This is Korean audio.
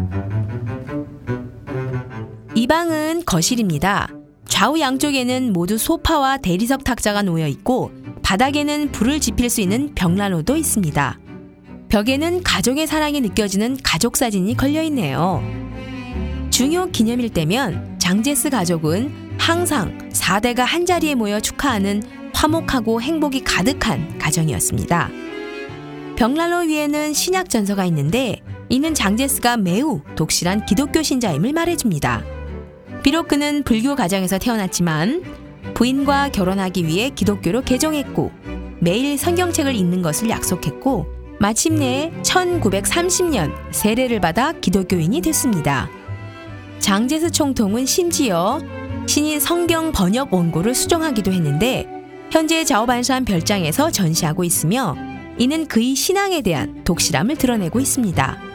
이 방은 거실입니다. 좌우 양쪽에는 모두 소파와 대리석 탁자가 놓여 있고 바닥에는 불을 지필 수 있는 벽난로도 있습니다. 벽에는 가족의 사랑이 느껴지는 가족 사진이 걸려 있네요. 중요 기념일 때면 장제스 가족은 항상 4대가 한자리에 모여 축하하는 화목하고 행복이 가득한 가정이었습니다. 벽난로 위에는 신약 전서가 있는데 이는 장제스가 매우 독실한 기독교 신자임을 말해줍니다. 비록 그는 불교 가정에서 태어났지만 부인과 결혼하기 위해 기독교로 개종했고 매일 성경책을 읽는 것을 약속했고 마침내 1930년 세례를 받아 기독교인이 됐습니다. 장제스 총통은 심지어 신인 성경 번역 원고를 수정하기도 했는데 현재 자오반산 별장에서 전시하고 있으며 이는 그의 신앙에 대한 독실함을 드러내고 있습니다.